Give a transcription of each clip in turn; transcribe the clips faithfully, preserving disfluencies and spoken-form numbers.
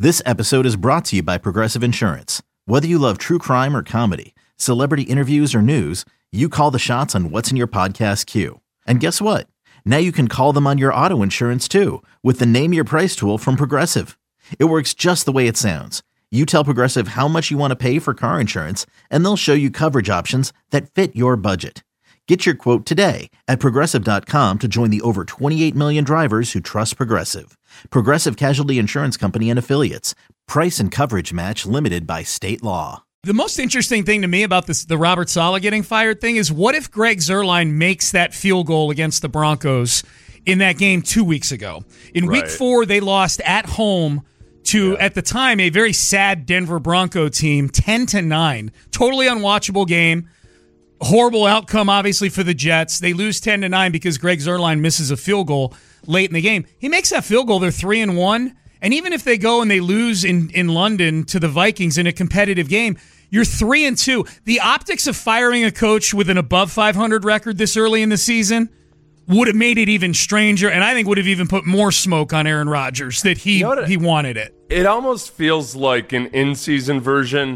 This episode is brought to you by Progressive Insurance. Whether you love true crime or comedy, celebrity interviews or news, you call the shots on what's in your podcast queue. And guess what? Now you can call them on your auto insurance too with the Name Your Price tool from Progressive. It works just the way it sounds. You tell Progressive how much you want to pay for car insurance, and they'll show you coverage options that fit your budget. Get your quote today at Progressive dot com to join the over twenty-eight million drivers who trust Progressive. Progressive Casualty Insurance Company and Affiliates. Price and coverage match limited by state law. The most interesting thing to me about this, the Robert Saleh getting fired thing is what if Greg Zuerlein makes that field goal against the Broncos in that game two weeks ago? In right. week four, they lost at home to, yeah. at the time, a very sad Denver Bronco team, ten to nine. Totally unwatchable game. Horrible outcome, obviously, for the Jets. They lose ten to nine because Greg Zuerlein misses a field goal late in the game. He makes that field goal, they're three and one. And even if they go and they lose in, in London to the Vikings in a competitive game, you're three and two. The optics of firing a coach with an above five hundred record this early in the season would have made it even stranger, and I think would have even put more smoke on Aaron Rodgers that he, you know he wanted it. It almost feels like an in-season version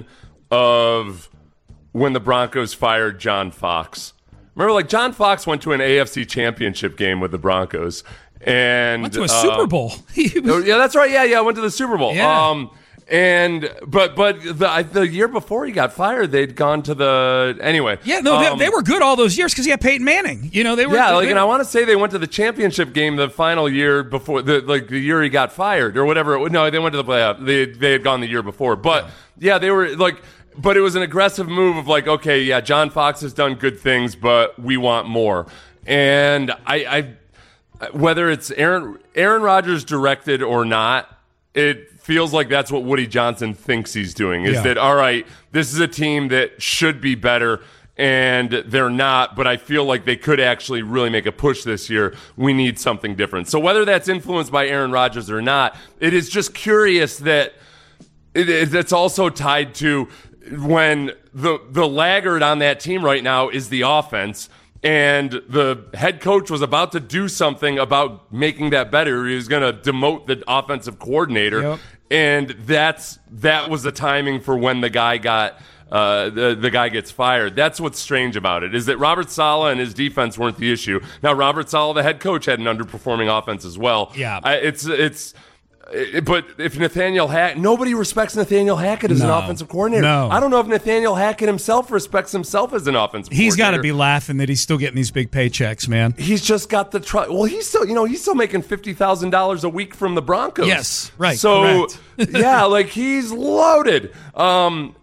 of when the Broncos fired John Fox. Remember, like, John Fox went to an A F C championship game with the Broncos. And went to a uh, Super Bowl. was, yeah, that's right. Yeah, yeah, I went to the Super Bowl. Yeah. Um, and but but the the year before he got fired, they'd gone to the anyway. Yeah, no, um, they, they were good all those years because he had Peyton Manning. You know, they were. Yeah, like, they, and I want to say they went to the championship game the final year before the like the year he got fired or whatever. No, they went to the playoff. They they had gone the year before, but yeah, yeah they were like. But it was an aggressive move of like, okay, yeah, John Fox has done good things, but we want more. And I, I whether it's Aaron Aaron Rodgers directed or not, it feels like that's what Woody Johnson thinks he's doing. Is yeah. that, all right, this is a team that should be better, and they're not, but I feel like they could actually really make a push this year. We need something different. So whether that's influenced by Aaron Rodgers or not, it is just curious that it, it, it's also tied to when the the laggard on that team right now is the offense, and the head coach was about to do something about making that better. He was going to demote the offensive coordinator, yep. and that's that was the timing for when the guy got uh, the the guy gets fired. That's what's strange about it, is that Robert Saleh and his defense weren't the issue. Now Robert Saleh, the head coach, had an underperforming offense as well. Yeah, I, it's it's. But if Nathaniel Hackett, nobody respects Nathaniel Hackett as no, an offensive coordinator. No. I don't know if Nathaniel Hackett himself respects himself as an offensive he's coordinator. He's got to be laughing that he's still getting these big paychecks, man. He's just got the tr- well. He's still, you know, he's still making fifty thousand dollars a week from the Broncos. Yes, right. So yeah, like he's loaded. Um,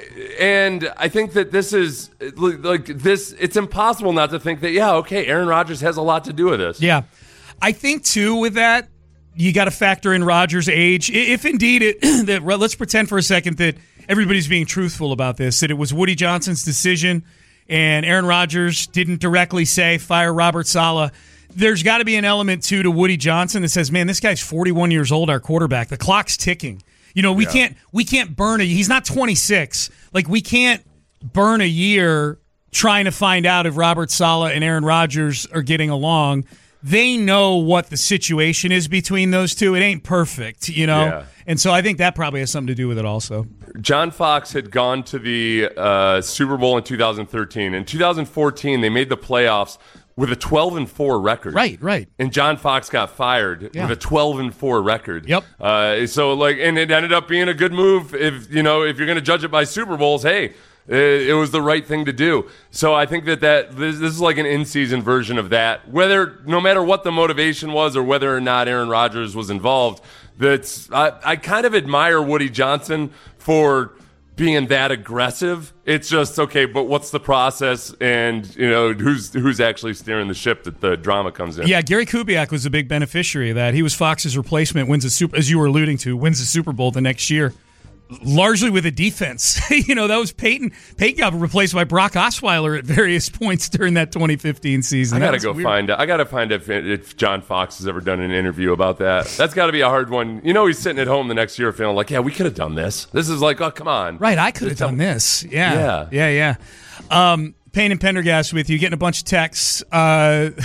and I think that this is like this. It's impossible not to think that. Yeah, okay, Aaron Rodgers has a lot to do with this. Yeah, I think too with that. You got to factor in Rodgers' age. If indeed, it, that, let's pretend for a second that everybody's being truthful about this, that it was Woody Johnson's decision and Aaron Rodgers didn't directly say, fire Robert Saleh. There's got to be an element, too, to Woody Johnson that says, man, this guy's forty-one years old, our quarterback. The clock's ticking. You know, we yeah. can't we can't burn a – he's not twenty-six. Like, we can't burn a year trying to find out if Robert Saleh and Aaron Rodgers are getting along. They know what the situation is between those two. It ain't perfect, you know? Yeah. And so I think that probably has something to do with it also. John Fox had gone to the uh, Super Bowl in two thousand thirteen. In two thousand fourteen, they made the playoffs with a twelve and four record. Right, right. And John Fox got fired yeah. with a twelve and four record. Yep. Uh, so, like, and it ended up being a good move. If, you know, if you're going to judge it by Super Bowls, hey, it was the right thing to do. So I think that, that this, this is like an in-season version of that. Whether, no matter what the motivation was or whether or not Aaron Rodgers was involved, that's I, I kind of admire Woody Johnson for being that aggressive. It's just, okay, but what's the process, and, you know, who's who's actually steering the ship that the drama comes in? Yeah, Gary Kubiak was a big beneficiary of that. He was Fox's replacement, wins a super, as you were alluding to, wins the Super Bowl the next year. Largely with a defense. You know, that was Peyton. Peyton got replaced by Brock Osweiler at various points during that twenty fifteen season. I got to go weird. find I got to find if, if John Fox has ever done an interview about that. That's got to be a hard one. You know, he's sitting at home the next year feeling like, yeah, we could have done this. This is like, oh, come on. Right, I could have done this. Yeah. Yeah. Yeah, yeah. Um, Payne and Pendergast with you, getting a bunch of texts. Uh,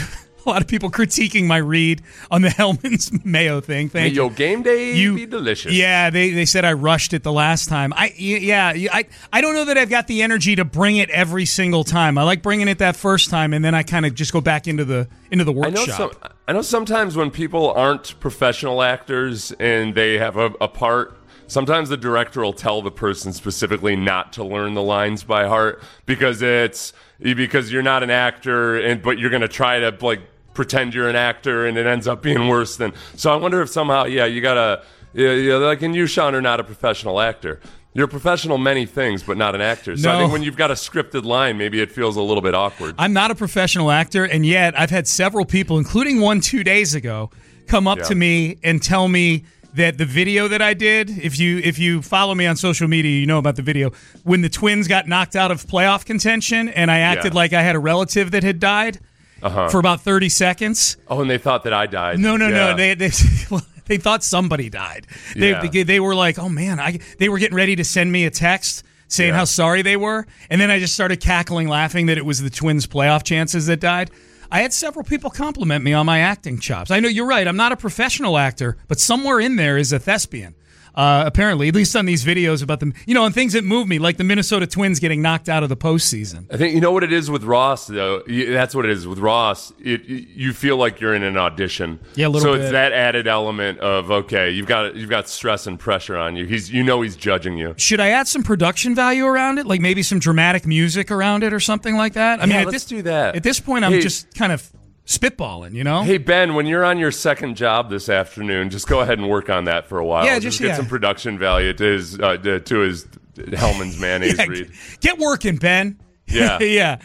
a lot of people critiquing my read on the Hellman's Mayo thing. Thank hey, you. Yo, game day you, be delicious. Yeah, they, they said I rushed it the last time. I yeah, I I don't know that I've got the energy to bring it every single time. I like bringing it that first time, and then I kind of just go back into the into the workshop. I know, some, I know sometimes when people aren't professional actors and they have a, a part, sometimes the director will tell the person specifically not to learn the lines by heart because it's because you're not an actor, and but you're going to try to like pretend you're an actor, and it ends up being worse than. So I wonder if somehow, yeah, you gotta, yeah, yeah, like in you, Sean, are not a professional actor. You're a professional many things, but not an actor. So no. I think when you've got a scripted line, maybe it feels a little bit awkward. I'm not a professional actor, and yet I've had several people, including one two days ago, come up yeah. to me and tell me that the video that I did, if you if you follow me on social media, you know about the video, when the Twins got knocked out of playoff contention and I acted yeah. like I had a relative that had died uh-huh. for about thirty seconds. Oh, and they thought that I died. No, no, yeah. no. They they, well, they thought somebody died. They, yeah. they they were like, oh man, I they were getting ready to send me a text saying yeah. how sorry they were, and then I just started cackling, laughing that it was the Twins' playoff chances that died. I had several people compliment me on my acting chops. I know you're right. I'm not a professional actor, but somewhere in there is a thespian. Uh, apparently, at least on these videos about them, you know, and things that move me, like the Minnesota Twins getting knocked out of the postseason. I think you know what it is with Ross, though. That's what it is with Ross. It, you feel like you're in an audition. Yeah, a little so bit. it's that added element of okay, you've got you've got stress and pressure on you. He's you know he's judging you. Should I add some production value around it, like maybe some dramatic music around it or something like that? I yeah, mean, at let's this, do that. At this point, I'm hey, just kind of spitballing, you know? Hey, Ben, when you're on your second job this afternoon, just go ahead and work on that for a while. Yeah, just, just get yeah. some production value to his uh, to, to his Hellman's mayonnaise yeah, read. Get working, Ben. Yeah. yeah.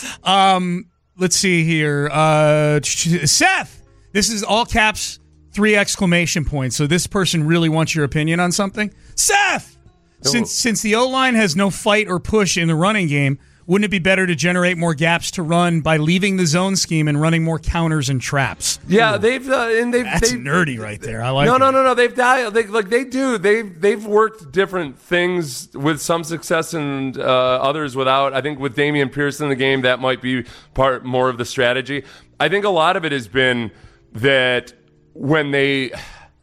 Um, let's see here. Uh, Seth, this is all caps, three exclamation points. So this person really wants your opinion on something. Seth! Since, Oh. since the O-line has no fight or push in the running game, wouldn't it be better to generate more gaps to run by leaving the zone scheme and running more counters and traps? Yeah, they've uh, and they've That's they've, nerdy right there. I like no, it. no, no, no. They've dialed they, like they do. They've they've worked different things with some success and uh, others without. I think with Damian Pierce in the game, that might be part more of the strategy. I think a lot of it has been that when they.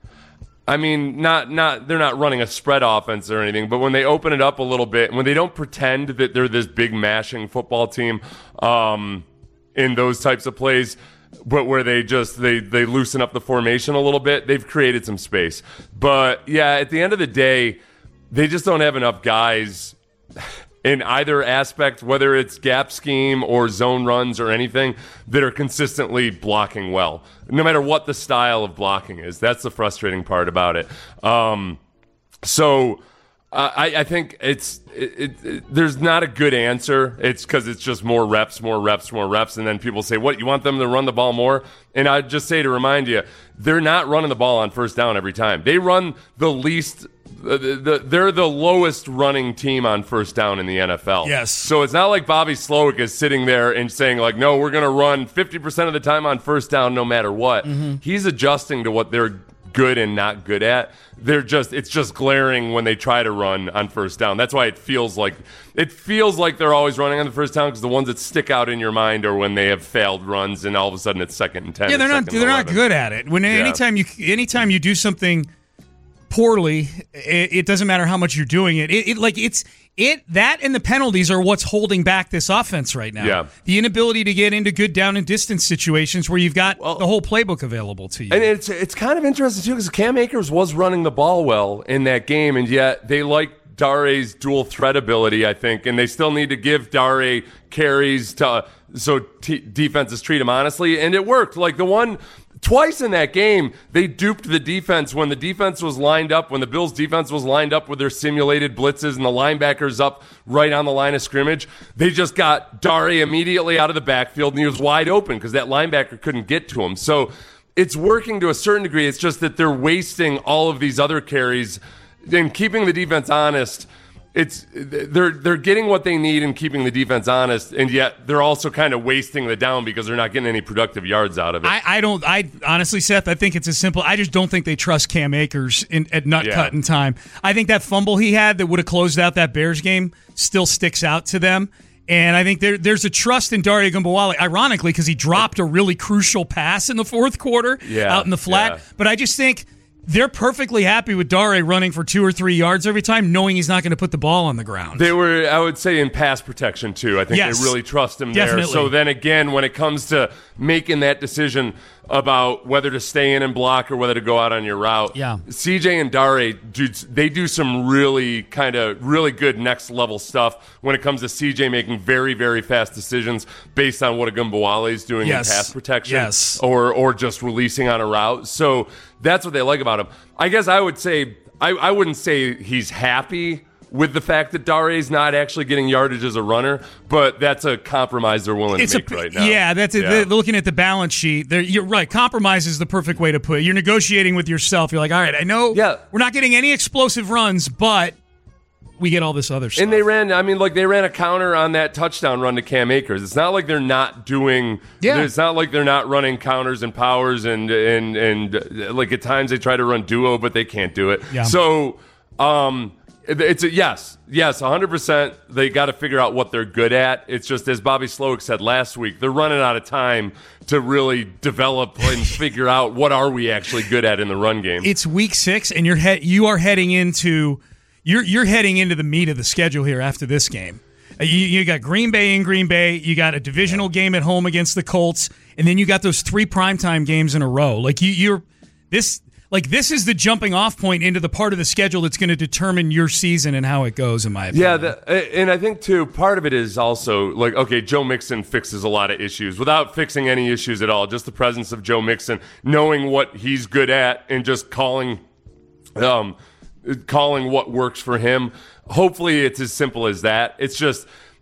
I mean, not not they're not running a spread offense or anything, but when they open it up a little bit, when they don't pretend that they're this big mashing football team um, in those types of plays, but where they just they they loosen up the formation a little bit, they've created some space. But yeah, at the end of the day, they just don't have enough guys in either aspect, whether it's gap scheme or zone runs or anything, that are consistently blocking well, no matter what the style of blocking is. That's the frustrating part about it. Um, so uh, I, I think it's it, it, it, there's not a good answer. It's because it's just more reps, more reps, more reps, and then people say, "What, you want them to run the ball more?" And I'd just say to remind you, they're not running the ball on first down every time. They run the least. The, the, they're the lowest running team on first down in the N F L. Yes. So it's not like Bobby Slowick is sitting there and saying, like, no, we're going to run fifty percent of the time on first down no matter what. Mm-hmm. He's adjusting to what they're good and not good at. They're just it's just glaring when they try to run on first down. That's why it feels like it feels like they're always running on the first down, because the ones that stick out in your mind are when they have failed runs and all of a sudden it's second and ten. Yeah, they're not they're they're not good at it. When Yeah. anytime you anytime you do something poorly, it, it doesn't matter how much you're doing it. It, it like it's it that and the penalties are what's holding back this offense right now. Yeah. The inability to get into good down and distance situations where you've got Well, the whole playbook available to you. And it's it's kind of interesting too, because Cam Akers was running the ball well in that game, and yet they like Dare's dual threat ability, I think, and they still need to give Dare carries to so t- defenses treat him honestly, and it worked. Like the one. Twice in that game, they duped the defense when the defense was lined up, when the Bills' defense was lined up with their simulated blitzes and the linebackers up right on the line of scrimmage. They just got Dare immediately out of the backfield, and he was wide open because that linebacker couldn't get to him. So it's working to a certain degree. It's just that they're wasting all of these other carries and keeping the defense honest. It's they're they're getting what they need and keeping the defense honest, and yet they're also kind of wasting the down because they're not getting any productive yards out of it. I, I don't. I honestly, Seth, I think it's as simple. I just don't think they trust Cam Akers in, at nut Yeah. cutting time. I think that fumble he had that would have closed out that Bears game still sticks out to them. And I think there, there's a trust in Dare Ogunbowale, ironically, because he dropped a really crucial pass in the fourth quarter yeah, out in the flat. Yeah. But I just think they're perfectly happy with Dare running for two or three yards every time, knowing he's not going to put the ball on the ground. They were, I would say, in pass protection, too. I think yes, they really trust him definitely. there. So then again, when it comes to making that decision about whether to stay in and block or whether to go out on your route, yeah. C J and Dare, do, they do some really kind of really good next-level stuff when it comes to C J making very, very fast decisions based on what Ogunbowale is doing yes. in pass protection yes. or, or just releasing on a route. So that's what they like about him. I guess I would say, I, I wouldn't say he's happy with the fact that Dare's not actually getting yardage as a runner, but that's a compromise they're willing it's to make a, right now. Yeah, that's it. Yeah. Looking at the balance sheet, you're right. Compromise is the perfect way to put it. You're negotiating with yourself. You're like, all right, I know yeah. we're not getting any explosive runs, but we get all this other stuff. And they ran, I mean, like they ran a counter on that touchdown run to Cam Akers. It's not like they're not doing, yeah. it's not like they're not running counters and powers and, and, and uh, like at times they try to run duo, but they can't do it. Yeah. So, um, it's a yes, yes, one hundred percent. They got to figure out what they're good at. It's just, as Bobby Slowick said last week, they're running out of time to really develop and figure out what are we actually good at in the run game. It's week six, and you're he- you are heading into you're you're heading into the meat of the schedule here after this game. You, you got Green Bay in Green Bay. You got a divisional game at home against the Colts, and then you got those three primetime games in a row. Like you, you're this. Like, this is the jumping off point into the part of the schedule that's going to determine your season and how it goes, in my opinion. Yeah, the, and I think, too, part of it is also, like, okay, Joe Mixon fixes a lot of issues without fixing any issues at all. Just the presence of Joe Mixon, knowing what he's good at and just calling um, calling what works for him. Hopefully it's as simple as that. It's just,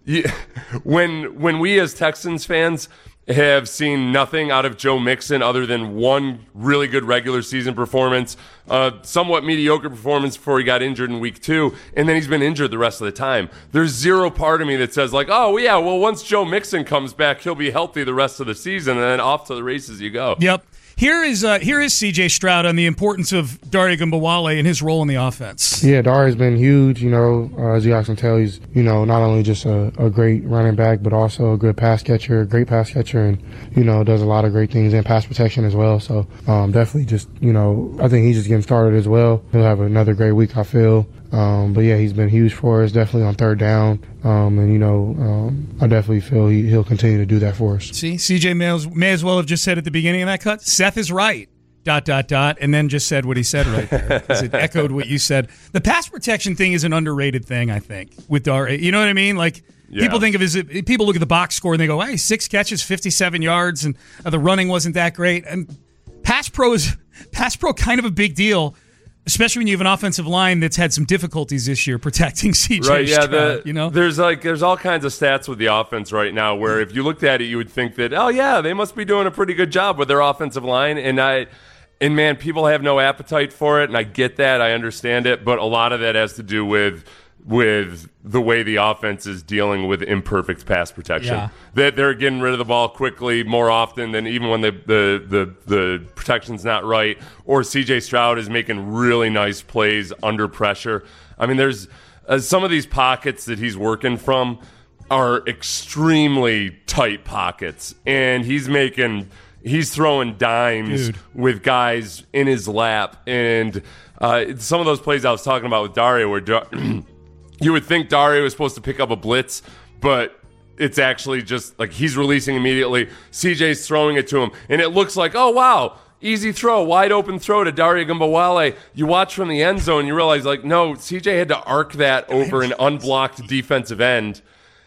when when we as Texans fans have seen nothing out of Joe Mixon other than one really good regular season performance, uh, somewhat mediocre performance before he got injured in week two, and then he's been injured the rest of the time. There's zero part of me that says, like, oh, yeah, well, once Joe Mixon comes back, he'll be healthy the rest of the season, and then off to the races you go. Yep. Here is uh, here is C J Stroud on the importance of Dare Ogunbowale and his role in the offense. Yeah, Dare's been huge. You know, uh, as you guys can tell, he's, you know, not only just a, a great running back, but also a good pass catcher, a great pass catcher, and, you know, does a lot of great things in pass protection as well. So um, definitely just, you know, I think he's just getting started as well. He'll have another great week, I feel. Um, but, yeah, he's been huge for us, definitely on third down. Um, and, you know, um, I definitely feel he, he'll continue to do that for us. See, C J may as, may as well have just said at the beginning of that cut, Seth is right, dot, dot, dot, and then just said what he said right there because it echoed what you said. The pass protection thing is an underrated thing, I think, with Dare. You know what I mean? Like, yeah. people think of his, people look at the box score and they go, hey, six catches, fifty-seven yards, and uh, the running wasn't that great. And pass pro is, pass pro kind of a big deal, especially when you have an offensive line that's had some difficulties this year protecting C J Right, yeah, Stroud, the, you know? There's like there's all kinds of stats with the offense right now where if you looked at it, you would think that, oh yeah, they must be doing a pretty good job with their offensive line. And I and man, people have no appetite for it, and I get that, I understand it, but a lot of that has to do with with the way the offense is dealing with imperfect pass protection. Yeah. That they're getting rid of the ball quickly more often than even when the, the, the, the protection's not right, or C J Stroud is making really nice plays under pressure. I mean, there's uh, some of these pockets that he's working from are extremely tight pockets, and he's making he's throwing dimes Dude. with guys in his lap. And uh, some of those plays I was talking about with Dare where Dar- you would think Dare was supposed to pick up a blitz, but it's actually just like he's releasing immediately. C J's throwing it to him, and it looks like, oh, wow, easy throw, wide open throw to Dare Ogunbowale. You watch from the end zone, you realize, like, no, C J had to arc that over an unblocked defensive end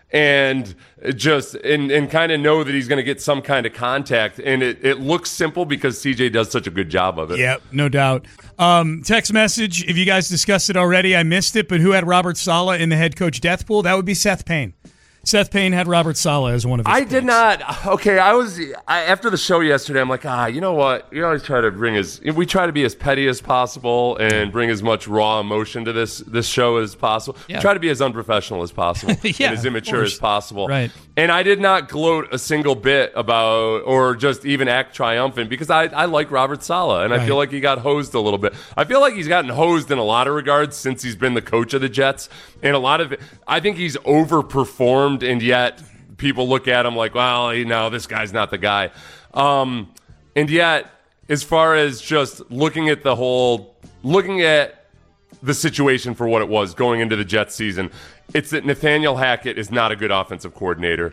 and just and, and kind of know that he's going to get some kind of contact. And it, it looks simple because C J does such a good job of it. Yep, no doubt. Um, text message, if you guys discussed it already, I missed it, but who had Robert Saleh in the head coach death pool? That would be Seth Payne. Seth Payne had Robert Saleh as one of his I picks. did not. Okay, I was I, after the show yesterday. I'm like, ah, you know what? We always try to bring as we try to be as petty as possible and bring as much raw emotion to this this show as possible. Yeah. We try to be as unprofessional as possible yeah, and as immature as possible. Right. And I did not gloat a single bit about or just even act triumphant because I, I like Robert Saleh and right. I feel like he got hosed a little bit. I feel like he's gotten hosed in a lot of regards since he's been the coach of the Jets. And a lot of it, I think he's overperformed performed, and yet people look at him like, well, you know, this guy's not the guy. Um, and yet, as far as just looking at the whole, looking at the situation for what it was going into the Jets season, it's that Nathaniel Hackett is not a good offensive coordinator.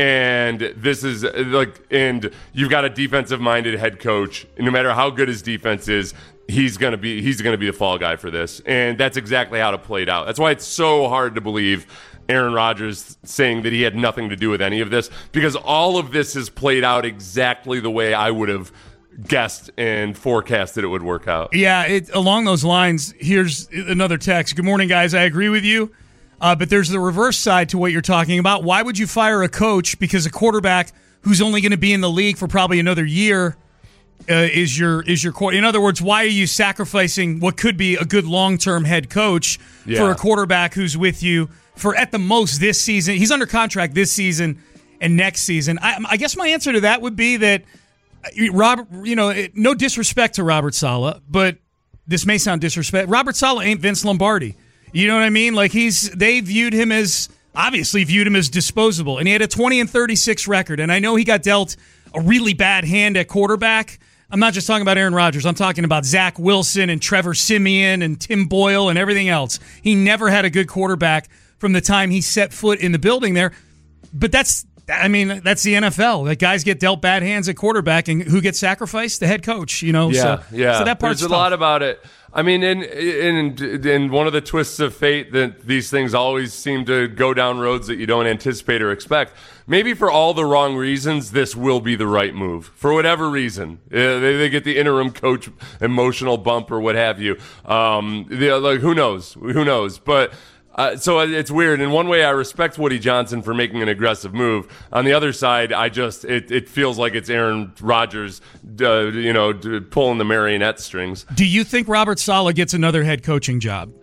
And this is like, and you've got a defensive-minded head coach. And no matter how good his defense is, he's gonna be he's gonna be the fall guy for this. And that's exactly how it played out. That's why it's so hard to believe Aaron Rodgers saying that he had nothing to do with any of this, because all of this has played out exactly the way I would have guessed and forecasted it would work out. Yeah, it, along those lines, here's another text. Good morning, guys. I agree with you. Uh, but there's the reverse side to what you're talking about. Why would you fire a coach because a quarterback who's only going to be in the league for probably another year uh, is your is your quarterback? In other words, why are you sacrificing what could be a good long-term head coach yeah. for a quarterback who's with you for at the most this season? He's under contract this season and next season. I, I guess my answer to that would be that Robert, you know, no disrespect to Robert Saleh, but this may sound disrespect. Robert Saleh ain't Vince Lombardi. You know what I mean? Like he's, they viewed him as, obviously viewed him as disposable. And he had a twenty and thirty-six record. And I know he got dealt a really bad hand at quarterback. I'm not just talking about Aaron Rodgers. I'm talking about Zach Wilson and Trevor Siemian and Tim Boyle and everything else. He never had a good quarterback from the time he set foot in the building there. But that's, I mean, that's the N F L. Like guys get dealt bad hands at quarterback, and who gets sacrificed? The head coach. You know. Yeah, so, yeah. So that part's There's a tough. lot about it. I mean, in, in in one of the twists of fate that these things always seem to go down roads that you don't anticipate or expect. Maybe for all the wrong reasons, this will be the right move. For whatever reason, uh, they, they get the interim coach emotional bump or what have you. Um, the, like who knows? Who knows? But. Uh, so it's weird. In one way, I respect Woody Johnson for making an aggressive move. On the other side, I just it, it feels like it's Aaron Rodgers, uh, you know, pulling the marionette strings. Do you think Robert Saleh gets another head coaching job?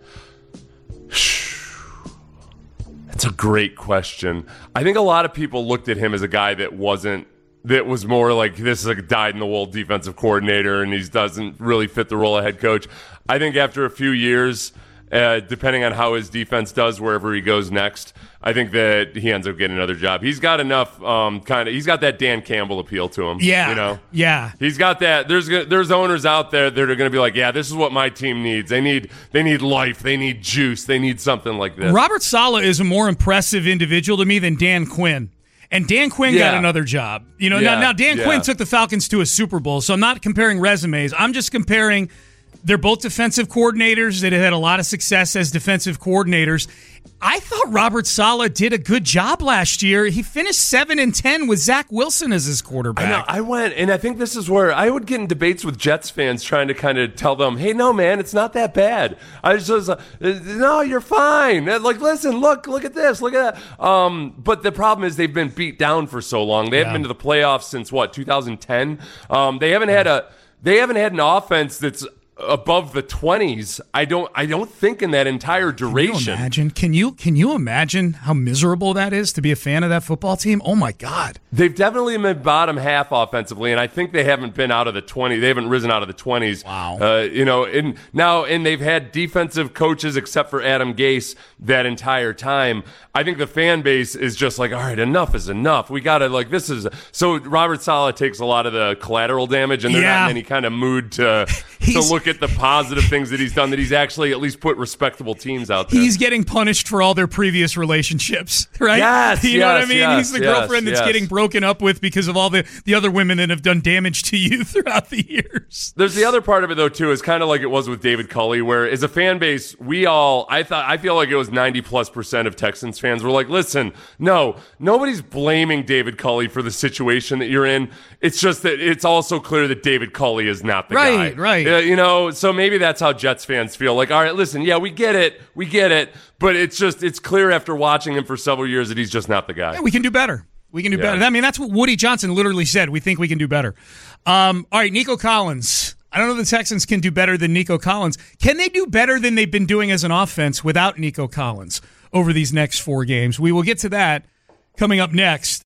That's a great question. I think a lot of people looked at him as a guy that wasn't. That was more like this is a dyed-in-the-wool defensive coordinator, and he doesn't really fit the role of head coach. I think after a few years. Uh, depending on how his defense does wherever he goes next, I think that he ends up getting another job. He's got enough um, kind of. He's got that Dan Campbell appeal to him. Yeah, you know. Yeah, he's got that. There's there's owners out there that are going to be like, yeah, this is what my team needs. They need they need life. They need juice. They need something like this. Robert Saleh is a more impressive individual to me than Dan Quinn. And Dan Quinn yeah. got another job. You know, yeah. now, now Dan yeah. Quinn took the Falcons to a Super Bowl, so I'm not comparing resumes. I'm just comparing. They're both defensive coordinators that have had a lot of success as defensive coordinators. I thought Robert Saleh did a good job last year. He finished seven and ten with Zach Wilson as his quarterback. I know. I went, and I think this is where I would get in debates with Jets fans trying to kind of tell them, "Hey, no, man, it's not that bad." I was just, uh, "No, you're fine." Like, listen, look, look at this, look at that. Um, but the problem is they've been beat down for so long. They haven't Yeah. been to the playoffs since what, two thousand ten. Um, they haven't had a, they haven't had an offense that's above the twenties. I don't I don't think in that entire duration. Can you imagine? Can you can you imagine how miserable that is to be a fan of that football team? Oh my God. They've definitely been bottom half offensively, and I think they haven't been out of the twenty. They haven't risen out of the twenties. Wow. Uh, you know, and now and they've had defensive coaches except for Adam Gase that entire time. I think the fan base is just like, all right, enough is enough. We got to, like, this is so. Robert Saleh takes a lot of the collateral damage, and they're Yeah. not in any kind of mood to to look at the positive things that he's done. That he's actually at least put respectable teams out there. He's getting punished for all their previous relationships, right? Yes, you know yes, what I mean? yes, He's the yes, girlfriend that's yes. getting broken up with because of all the, the other women that have done damage to you throughout the years. There's the other part of it though too, is kind of like it was with David Culley, where as a fan base, we all I thought I feel like it was ninety plus percent of Texans fans were like, listen, no, nobody's blaming David Culley for the situation that you're in. It's just that it's also clear that David Culley is not the guy. Right, right. Uh, you know, so maybe that's how Jets fans feel. Like, all right, listen, yeah, we get it, we get it, but it's just it's clear after watching him for several years that he's just not the guy. Yeah, we can do better. We can do Yeah. better. I mean, that's what Woody Johnson literally said. We think we can do better. Um, all right, Nico Collins. I don't know if the Texans can do better than Nico Collins. Can they do better than they've been doing as an offense without Nico Collins over these next four games? We will get to that coming up next.